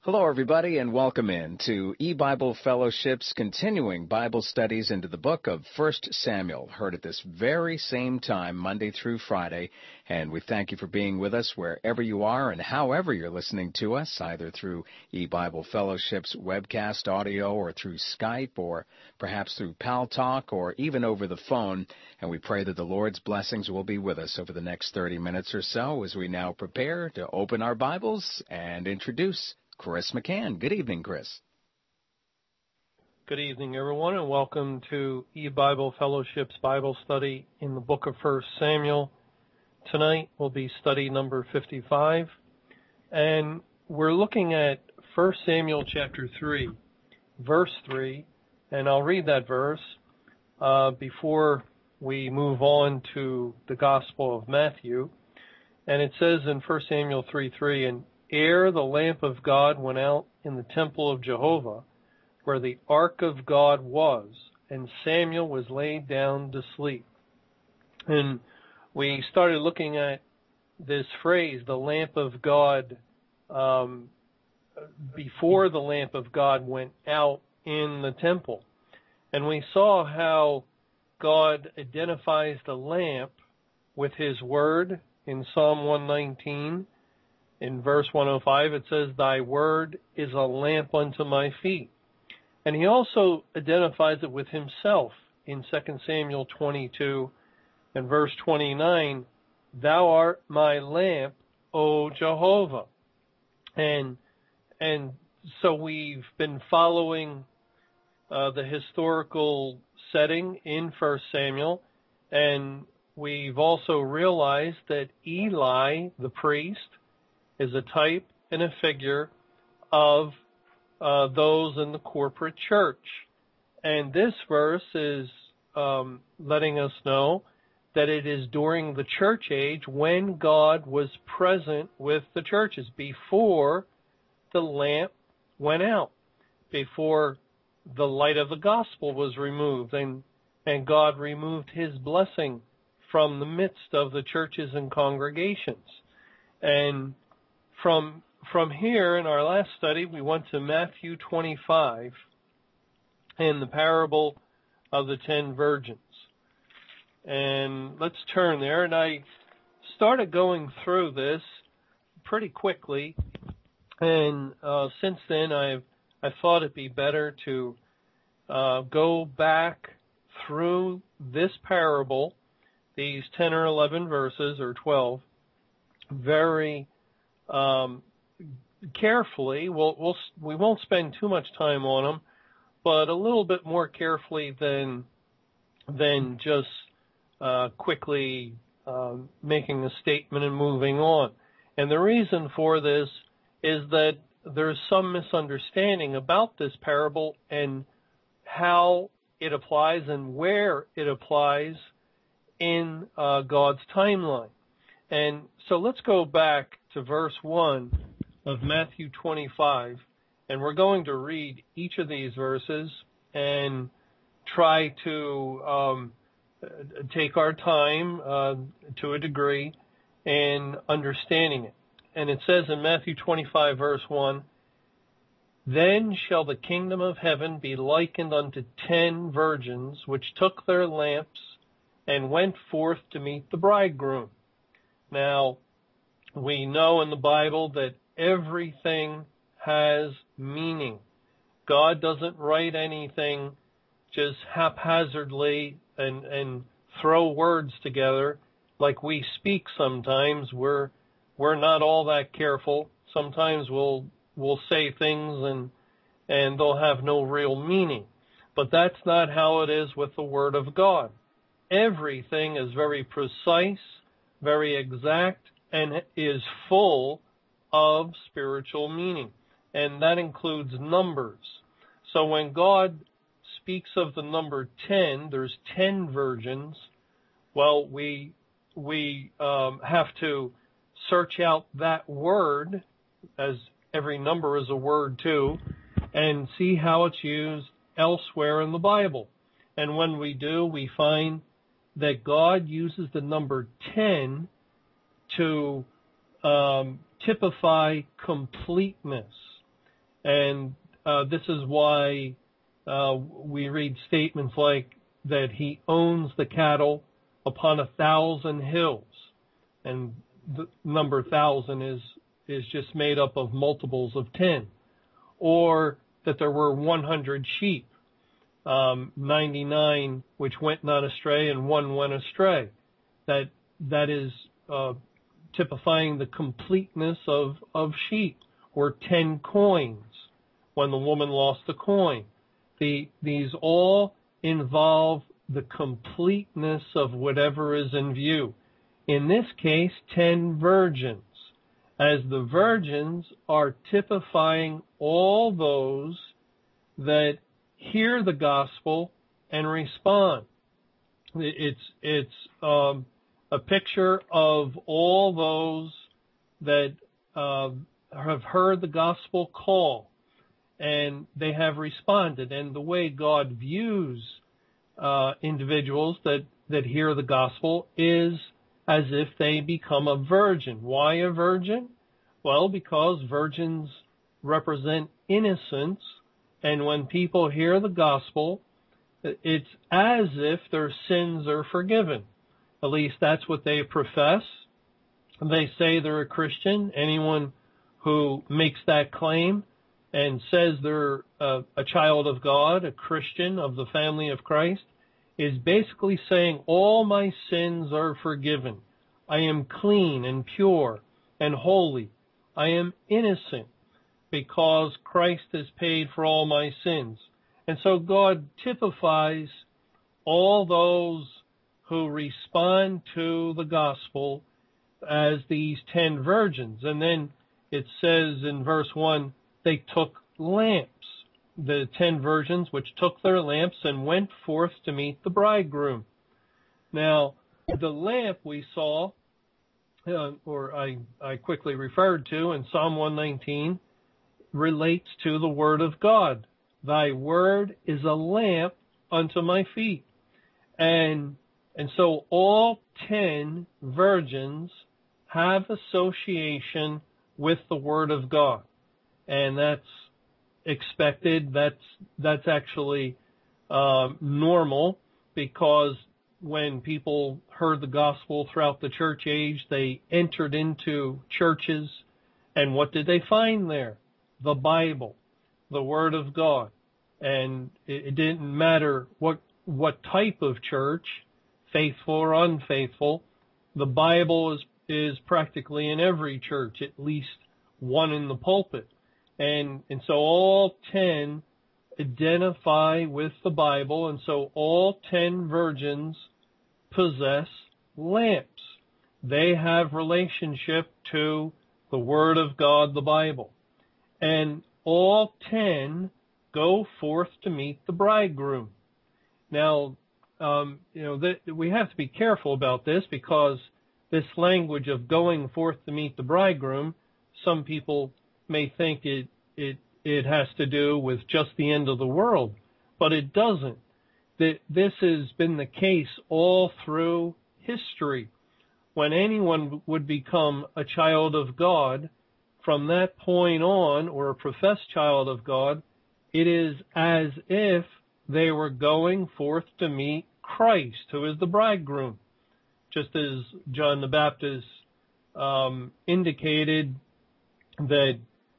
Hello, everybody, and welcome in to E-Bible Fellowship's continuing Bible studies into the book of 1 Samuel, heard at this very same time, Monday through Friday. And we thank you for being with us wherever you are and however you're listening to us, either through E-Bible Fellowship's webcast audio or through Skype or perhaps through Pal Talk or even over the phone. And we pray that the Lord's blessings will be with us over the next 30 minutes or so as we now prepare to open our Bibles and introduce Chris McCann. Good evening, Chris. Good evening, everyone, and welcome to E-Bible Fellowship's Bible study in the book of 1 Samuel. Tonight will be study number 55, and we're looking at 1 Samuel chapter 3, verse 3, and I'll read that verse before we move on to the Gospel of Matthew. And it says in 1 Samuel 3:3, "And ere the lamp of God went out in the temple of Jehovah, where the ark of God was, and Samuel was laid down to sleep." And we started looking at this phrase, the lamp of God, before the lamp of God went out in the temple. And we saw how God identifies the lamp with His word in Psalm 119. In verse 105, it says, "Thy word is a lamp unto my feet." And He also identifies it with Himself in 2 Samuel 22 and verse 29, "Thou art my lamp, O Jehovah." And so we've been following the historical setting in 1 Samuel, and we've also realized that Eli, the priest, is a type and a figure of those in the corporate church. And this verse is letting us know that it is during the church age when God was present with the churches, before the lamp went out, before the light of the gospel was removed, and God removed His blessing from the midst of the churches and congregations. And from here, in our last study, we went to Matthew 25 and the parable of the 10 virgins. And let's turn there. And I started going through this pretty quickly. And since then, I thought it'd be better to go back through this parable, these 10 or 11 verses, or 12, very carefully. We won't spend too much time on them, but a little bit more carefully than just quickly making a statement and moving on. And the reason for this is that there's some misunderstanding about this parable and how it applies and where it applies in God's timeline. And so let's go back to verse 1 of Matthew 25, and we're going to read each of these verses and try to take our time to a degree in understanding it. And it says in Matthew 25, verse 1, "Then shall the kingdom of heaven be likened unto 10 virgins, which took their lamps and went forth to meet the bridegroom." Now, we know in the Bible that everything has meaning. God doesn't write anything just haphazardly and throw words together like we speak sometimes. We're not all that careful. Sometimes we'll say things and they'll have no real meaning. But that's not how it is with the Word of God. Everything is very precise, very exact, and is full of spiritual meaning. And that includes numbers. So when God speaks of the number 10, there's 10 virgins. Well, we have to search out that word, as every number is a word too, and see how it's used elsewhere in the Bible. And when we do, we find that God uses the number 10 to typify completeness. And this is why we read statements like that he owns the cattle upon 1,000 hills. And the number 1,000 is just made up of multiples of 10. Or that there were 100 sheep, 99 which went not astray and one went astray. That is typifying the completeness of sheep. Or 10 coins when the woman lost a coin. These all involve the completeness of whatever is in view. In this case, 10 virgins, as the virgins are typifying all those that hear the gospel and respond. It's a picture of all those that have heard the gospel call and they have responded. And the way God views individuals that hear the gospel is as if they become a virgin. Why a virgin? Well, because virgins represent innocence, and when people hear the gospel, it's as if their sins are forgiven. At least that's what they profess. They say they're a Christian. Anyone who makes that claim and says they're a child of God, a Christian of the family of Christ, is basically saying all my sins are forgiven. I am clean and pure and holy. I am innocent because Christ has paid for all my sins. And so God typifies all those who respond to the gospel as these 10 virgins. And then it says in verse 1, they took lamps, the 10 virgins which took their lamps and went forth to meet the bridegroom. Now, the lamp we saw, or I quickly referred to in Psalm 119, relates to the Word of God. Thy Word is a lamp unto my feet. And so all 10 virgins have association with the Word of God. And that's expected. That's actually normal, because when people heard the gospel throughout the church age, they entered into churches, and what did they find there? The Bible, the Word of God. And it didn't matter what type of church, faithful or unfaithful, the Bible is practically in every church, at least one in the pulpit. And so all 10 identify with the Bible, and so all 10 virgins possess lamps. They have relationship to the Word of God, the Bible. And all 10 go forth to meet the bridegroom. Now, we have to be careful about this, because this language of going forth to meet the bridegroom, some people may think it has to do with just the end of the world, but it doesn't. This has been the case all through history. When anyone would become a child of God, from that point on, or a professed child of God, it is as if they were going forth to meet Christ, who is the bridegroom. Just as John the Baptist indicated that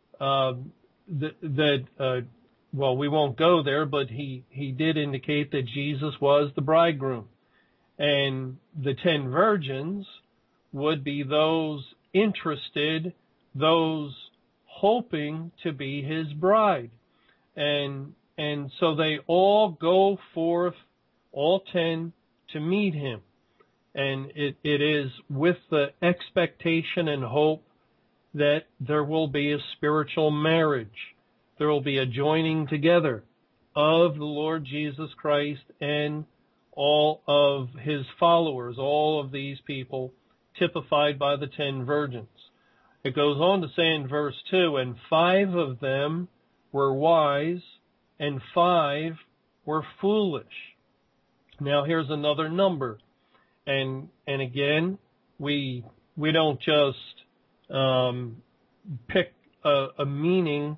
well, we won't go there, but he did indicate that Jesus was the bridegroom. And the 10 virgins would be those interested, those hoping to be his bride. And so they all go forth, all 10, to meet him. And it is with the expectation and hope that there will be a spiritual marriage. There will be a joining together of the Lord Jesus Christ and all of his followers, all of these people typified by the 10 virgins. It goes on to say in verse 2, and 5 of them were wise and 5 were foolish. Now here's another number. And again, we don't just pick a meaning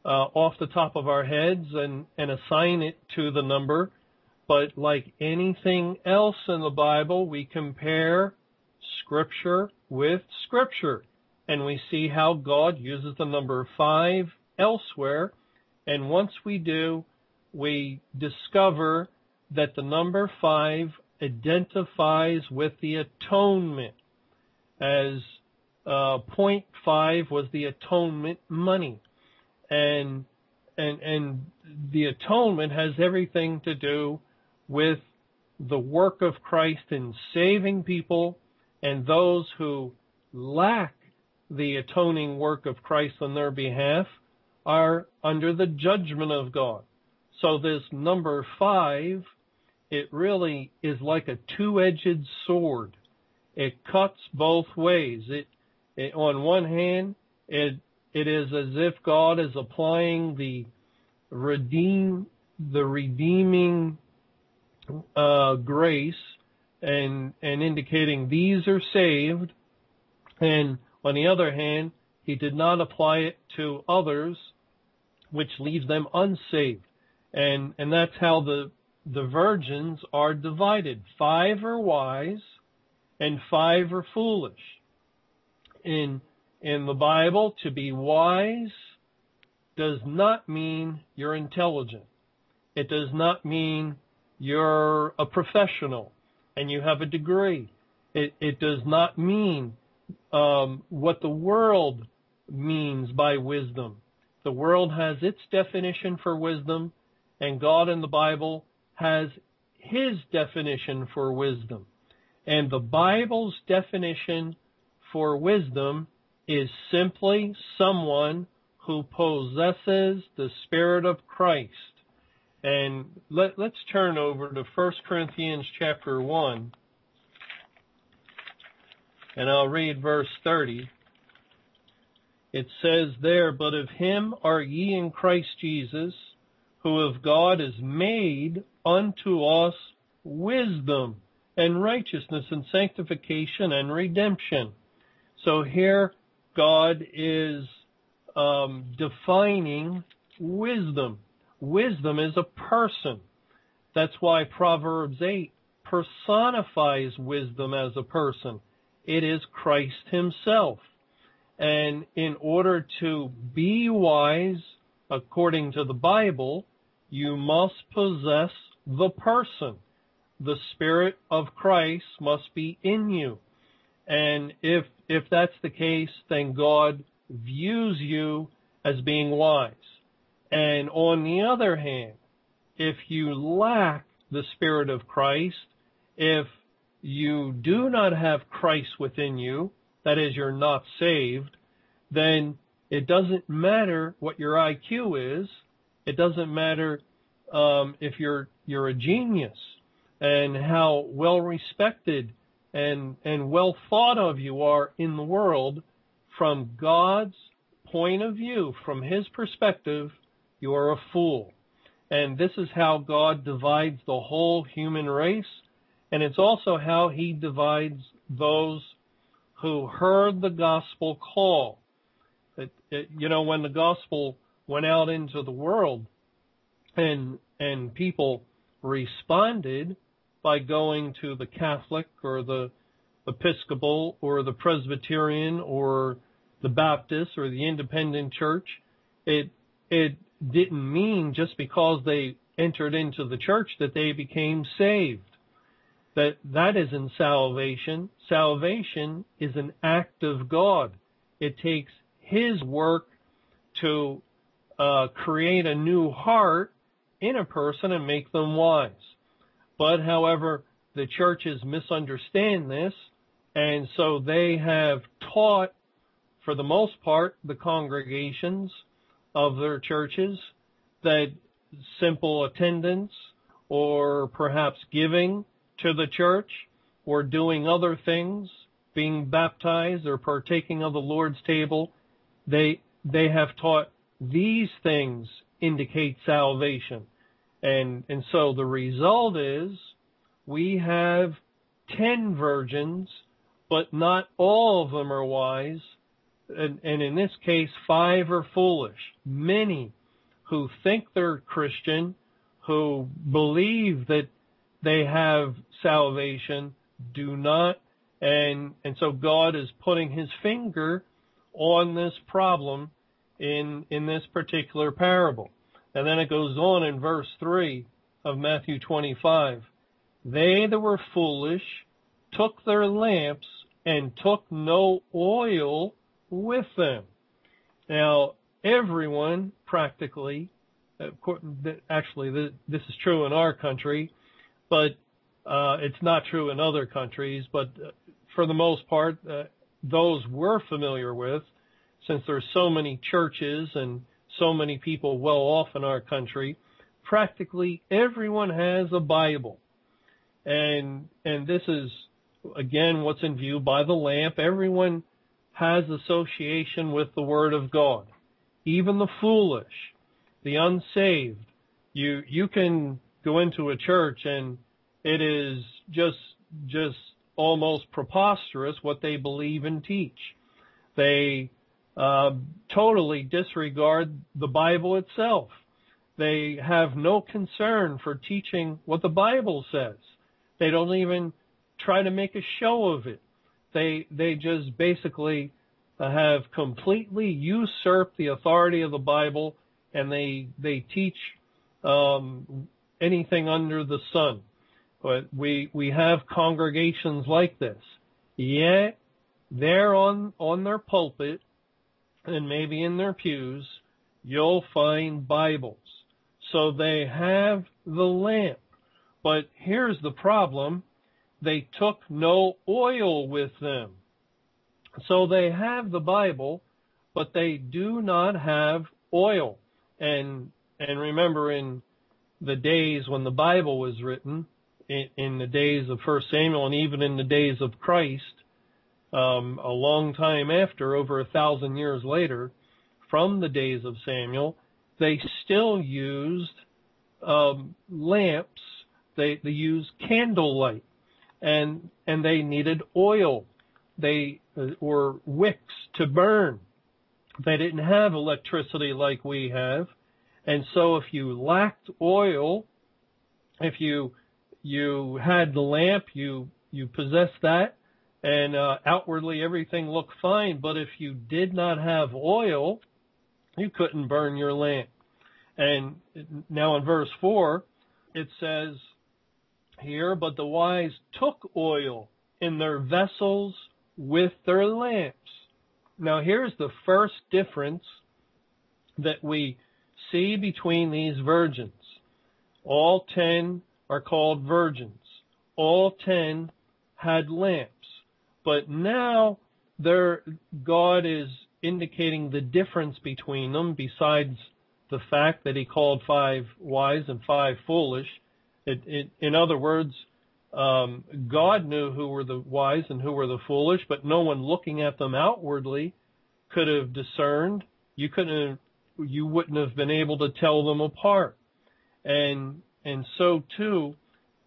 off the top of our heads and assign it to the number. But like anything else in the Bible, we compare Scripture with Scripture. And we see how God uses the number 5 elsewhere. And once we do, we discover that the number 5 identifies with the atonement, as point 5 was the atonement money. And the atonement has everything to do with the work of Christ in saving people, and those who lack the atoning work of Christ on their behalf are under the judgment of God. So this number 5, it really is like a two-edged sword. It cuts both ways. It on one hand, it is as if God is applying the redeeming grace and indicating these are saved, and on the other hand, he did not apply it to others, which leaves them unsaved. And that's how the virgins are divided. 5 are wise and 5 are foolish. In the Bible, to be wise does not mean you're intelligent. It does not mean you're a professional and you have a degree. It does not mean what the world means by wisdom. The world has its definition for wisdom, and God in the Bible has his definition for wisdom. And the Bible's definition for wisdom is simply someone who possesses the Spirit of Christ. And let's turn over to 1 Corinthians chapter 1, and I'll read verse 30. It says there, "But of him are ye in Christ Jesus, who of God is made unto us wisdom and righteousness and sanctification and redemption." So here God is defining wisdom. Wisdom is a person. That's why Proverbs 8 personifies wisdom as a person. It is Christ himself. And in order to be wise, according to the Bible, you must possess the person. The Spirit of Christ must be in you. And if that's the case, then God views you as being wise. And on the other hand, if you lack the Spirit of Christ, if you do not have Christ within you, that is, you're not saved, then it doesn't matter what your IQ is. It doesn't matter if you're a genius and how well respected and well thought of you are in the world. From God's point of view, from his perspective, you are a fool. And this is how God divides the whole human race. And it's also how he divides those who heard the gospel call. When the gospel went out into the world and people responded by going to the Catholic or the Episcopal or the Presbyterian or the Baptist or the Independent Church, it didn't mean just because they entered into the church that they became saved. That isn't salvation. Salvation is an act of God. It takes his work to create a new heart in a person and make them wise. But, however, the churches misunderstand this, and so they have taught, for the most part, the congregations of their churches that simple attendance or perhaps giving to the church or doing other things, being baptized or partaking of the Lord's table, they have taught these things indicate salvation. And so the result is we have 10 virgins, but not all of them are wise, and in this case, 5 are foolish. Many who think they're Christian, who believe that they have salvation, do not. And so God is putting his finger on this problem in this particular parable. And then it goes on in verse 3 of Matthew 25. They that were foolish took their lamps and took no oil with them. Now, everyone practically, actually this is true in our country, but it's not true in other countries, but for the most part, those we're familiar with, since there's so many churches and so many people well off in our country, practically everyone has a Bible. And this is, again, what's in view by the lamp. Everyone has association with the Word of God. Even the foolish, the unsaved. You can go into a church and it is just almost preposterous what they believe and teach. They totally disregard the Bible itself. They have no concern for teaching what the Bible says. They don't even try to make a show of it. They just basically have completely usurped the authority of the Bible, and they teach anything under the sun. But we have congregations like this. Yet there on their pulpit and maybe in their pews, you'll find Bibles. So they have the lamp. But here's the problem. They took no oil with them. So they have the Bible, but they do not have oil. And remember, in the days when the Bible was written, in the days of 1 Samuel and even in the days of Christ, a long time after, over 1,000 years later, from the days of Samuel, they still used lamps. They used candlelight, and they needed oil. Or wicks to burn. They didn't have electricity like we have. And so if you lacked oil, if you had the lamp, you possessed that, and outwardly everything looked fine. But if you did not have oil, you couldn't burn your lamp. And now in verse 4, it says here, but the wise took oil in their vessels with their lamps. Now here's the first difference that we see between these virgins. All 10 are called virgins. All 10 had lamps. But now God is indicating the difference between them, besides the fact that he called 5 wise and 5 foolish. In other words, God knew who were the wise and who were the foolish, but no one looking at them outwardly could have discerned. You wouldn't have been able to tell them apart. And so too,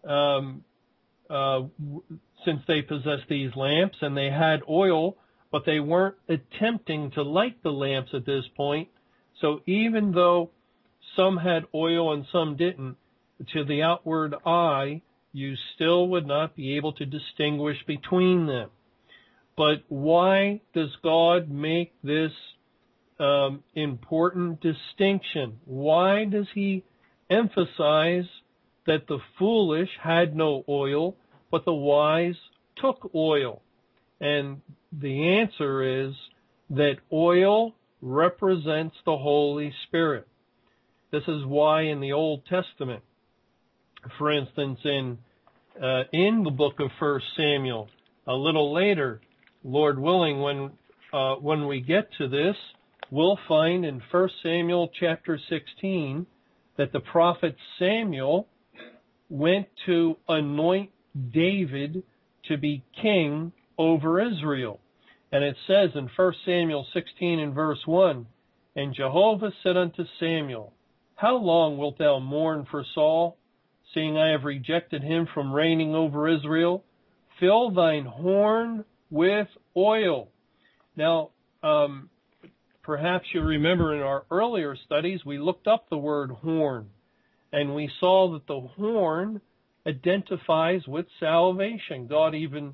since they possessed these lamps and they had oil, but they weren't attempting to light the lamps at this point. So even though some had oil and some didn't, to the outward eye, you still would not be able to distinguish between them. But why does God make this important distinction? Why does he emphasize that the foolish had no oil, but the wise took oil? And the answer is that oil represents the Holy Spirit. This is why in the Old Testament, for instance, in the book of 1 Samuel, a little later, Lord willing, when we get to this, we'll find in 1 Samuel chapter 16 that the prophet Samuel went to anoint David to be king over Israel. And it says in 1 Samuel 16 and verse 1, and Jehovah said unto Samuel, how long wilt thou mourn for Saul, seeing I have rejected him from reigning over Israel? Fill thine horn with oil. Now, perhaps you remember in our earlier studies, we looked up the word horn, and we saw that the horn identifies with salvation. God even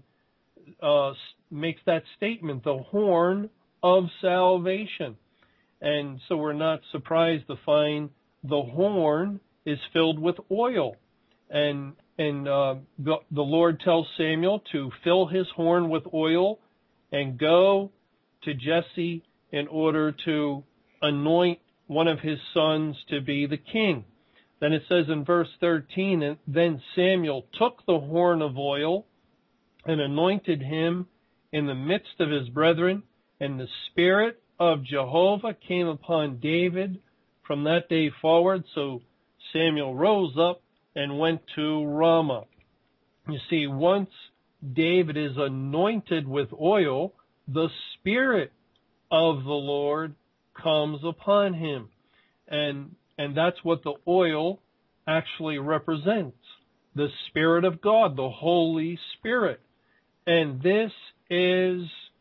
makes that statement, the horn of salvation. And so we're not surprised to find the horn is filled with oil. And the Lord tells Samuel to fill his horn with oil and go to Jesse in order to anoint one of his sons to be the king. Then it says in verse 13, and then Samuel took the horn of oil and anointed him in the midst of his brethren, and the Spirit of Jehovah came upon David from that day forward. So Samuel rose up and went to Ramah. You see, once David is anointed with oil, the Spirit of the Lord comes upon him. And that's what the oil actually represents. The Spirit of God, the Holy Spirit. And this is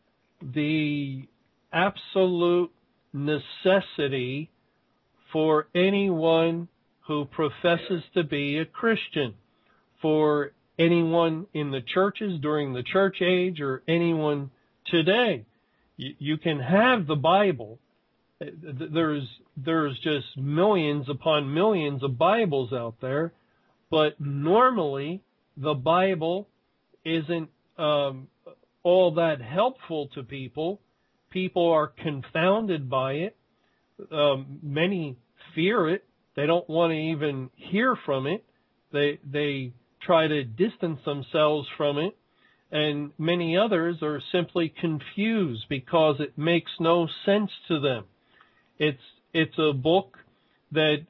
the absolute necessity for anyone who professes to be a Christian, for anyone in the churches during the church age or anyone today. You can have the Bible. There's just millions upon millions of Bibles out there, but normally the Bible isn't all that helpful to people. People are confounded by it. Many fear it. They don't want to even hear from it. They try to distance themselves from it. And many others are simply confused because it makes no sense to them. It's a book that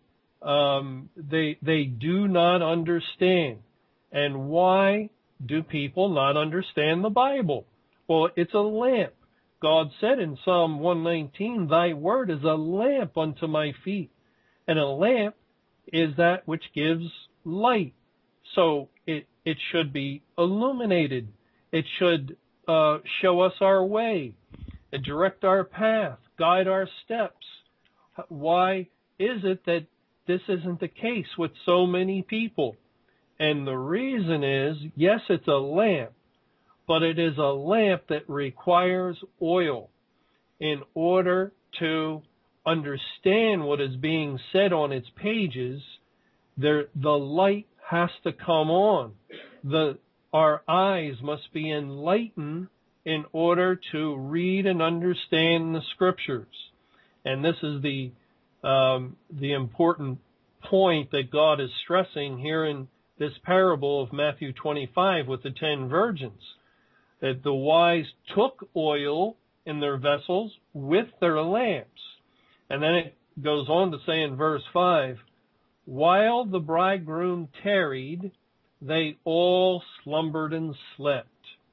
they do not understand. And why do people not understand the Bible? Well, it's a lamp. God said in Psalm 119, thy word is a lamp unto my feet. And a lamp is that which gives light. So it should be illuminated. It should show us our way, direct our path, guide our steps. Why is it that this isn't the case with so many people? And the reason is, yes, it's a lamp, but it is a lamp that requires oil in order to understand what is being said on its pages. The light has to come on. Our eyes must be enlightened in order to read and understand the Scriptures. And this is the important point that God is stressing here in this parable of Matthew 25 with the 10 virgins. That the wise took oil in their vessels with their lamps. And then it goes on to say in verse 5, while the bridegroom tarried, they all slumbered and slept.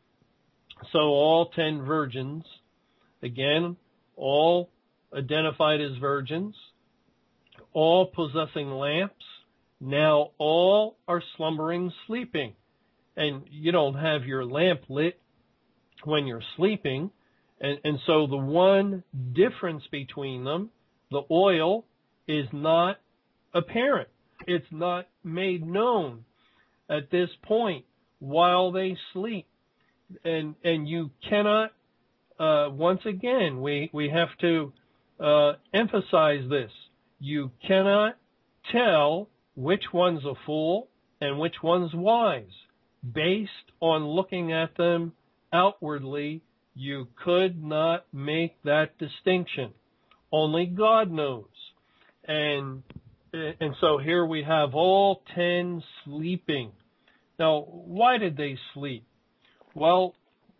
So all 10 virgins, again, all identified as virgins, all possessing lamps, now all are slumbering, sleeping. And you don't have your lamp lit when you're sleeping. And so the one difference between them, the oil, is not apparent. It's not made known at this point while they sleep. And you cannot, once again, we have to emphasize this. You cannot tell which one's a fool and which one's wise. Based on looking at them outwardly, you could not make that distinction. Only God knows. And so here we have all 10 sleeping. Now, why did they sleep? Well,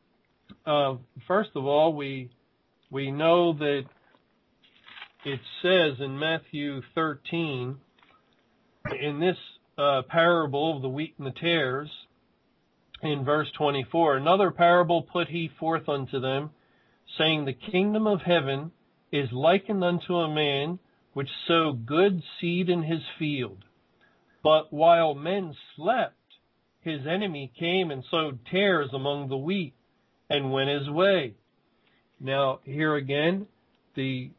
first of all, we know that it says in Matthew 13, in this parable of the wheat and the tares, in verse 24, another parable put he forth unto them, saying, the kingdom of heaven is likened unto a man which sowed good seed in his field. But while men slept, his enemy came and sowed tares among the wheat, and went his way. Now, here again, the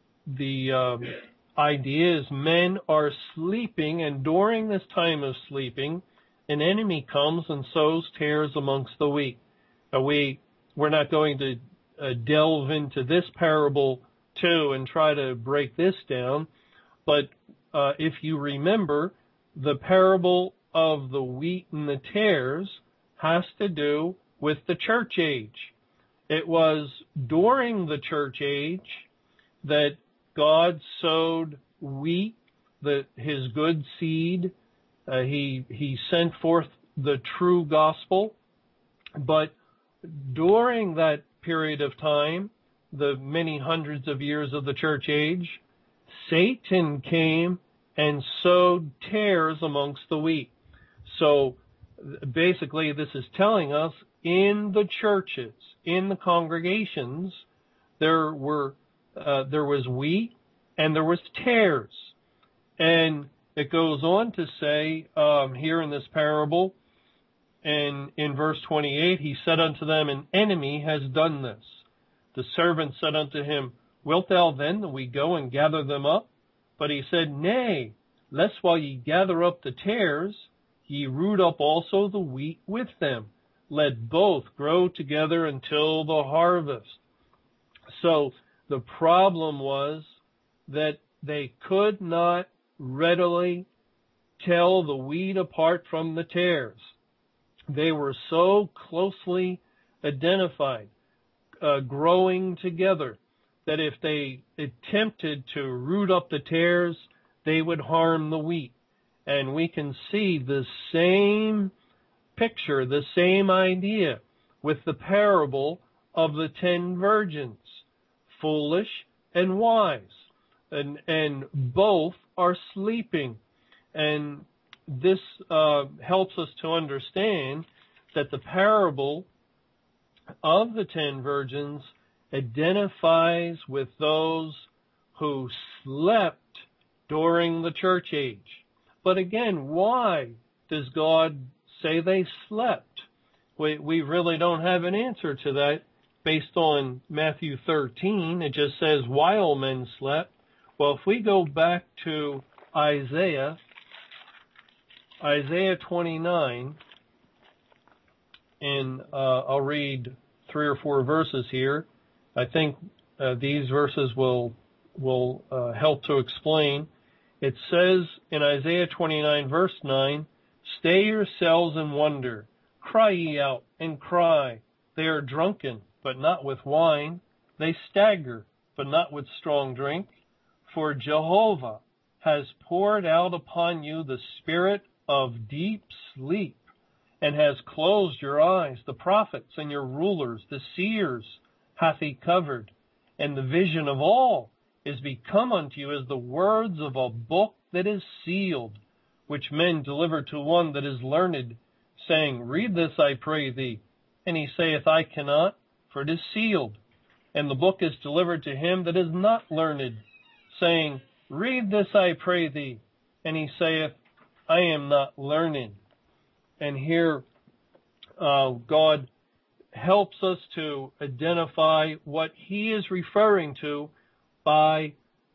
idea is men are sleeping, and during this time of sleeping, an enemy comes and sows tares amongst the wheat. Now, we're not going to delve into this parable too and try to break this down, but if you remember, the parable of the wheat and the tares has to do with the church age. It was during the church age that God sowed wheat, his good seed. He sent forth the true gospel. But during that period of time, the many hundreds of years of the church age, Satan came and sowed tares amongst the wheat. So basically this is telling us in the churches, in the congregations, there was wheat and there was tares. And it goes on to say here in this parable, and in verse 28, he said unto them, an enemy has done this. The servant said unto him, wilt thou then that we go and gather them up? But he said, nay, lest while ye gather up the tares, ye root up also the wheat with them. Let both grow together until the harvest. So the problem was that they could not readily tell the wheat apart from the tares. They were so closely identified, growing together, that if they attempted to root up the tares, they would harm the wheat. And we can see the same picture, the same idea with the parable of the 10 virgins, foolish and wise, and both are sleeping. And this helps us to understand that the parable of the 10 virgins identifies with those who slept during the church age. But again, why does God say they slept? We really don't have an answer to that based on Matthew 13. It just says, while men slept. Well, if we go back to Isaiah 29, and I'll read 3 or 4 verses here. I think these verses will help to explain. It says in Isaiah 29, verse 9, stay yourselves and wonder. Cry ye out and cry. They are drunken, but not with wine. They stagger, but not with strong drink. For Jehovah has poured out upon you the spirit of deep sleep, and has closed your eyes. The prophets and your rulers, the seers, hath he covered. And the vision of all is become unto you as the words of a book that is sealed, which men deliver to one that is learned, saying, read this, I pray thee. And he saith, I cannot, for it is sealed. And the book is delivered to him that is not learned, saying, read this, I pray thee. And he saith, I am not learned. And here God helps us to identify what he is referring to by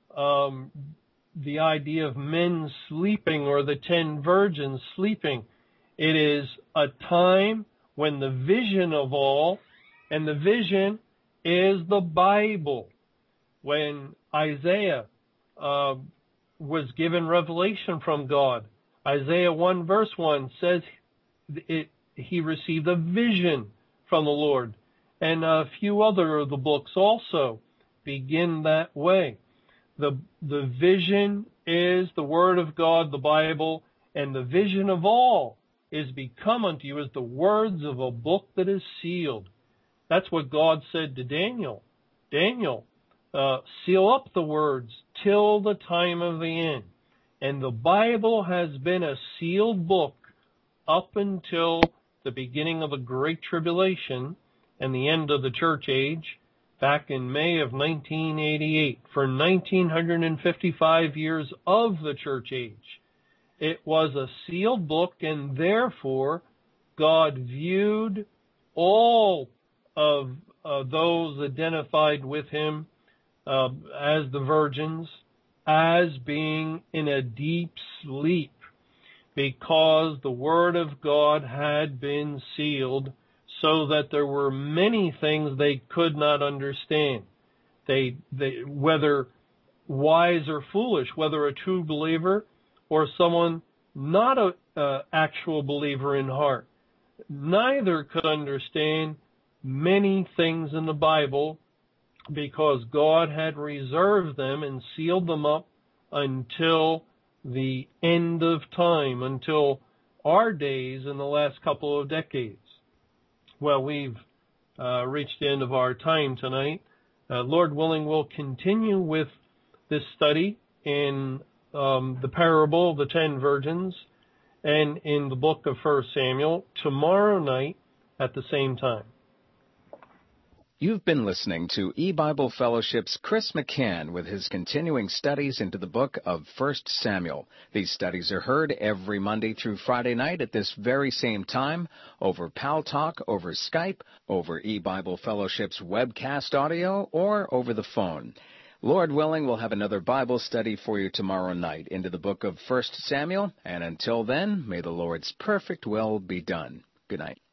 the idea of men sleeping, or the 10 virgins sleeping. It is a time when the vision of all, and the vision is the Bible. When Isaiah was given revelation from God, Isaiah 1 verse 1 says he received a vision from the Lord. And a few other of the books also begin that way. The vision is the Word of God, the Bible, and the vision of all is become unto you as the words of a book that is sealed. That's what God said to Daniel. Daniel, seal up the words till the time of the end. And the Bible has been a sealed book up until the beginning of the Great Tribulation and the end of the church age back in May of 1988. For 1955 years of the church age, it was a sealed book, and therefore God viewed all of those identified with him as the virgins as being in a deep sleep, because the Word of God had been sealed so that there were many things they could not understand. They whether wise or foolish, whether a true believer or someone not an actual believer in heart, neither could understand many things in the Bible, because God had reserved them and sealed them up until the end of time, until our days in the last couple of decades. Well, we've reached the end of our time tonight. Lord willing, we'll continue with this study in the parable of the 10 virgins and in the book of 1 Samuel tomorrow night at the same time. You've been listening to E-Bible Fellowship's Chris McCann with his continuing studies into the book of 1 Samuel. These studies are heard every Monday through Friday night at this very same time over Pal Talk, over Skype, over E-Bible Fellowship's webcast audio, or over the phone. Lord willing, we'll have another Bible study for you tomorrow night into the book of 1 Samuel, and until then, may the Lord's perfect will be done. Good night.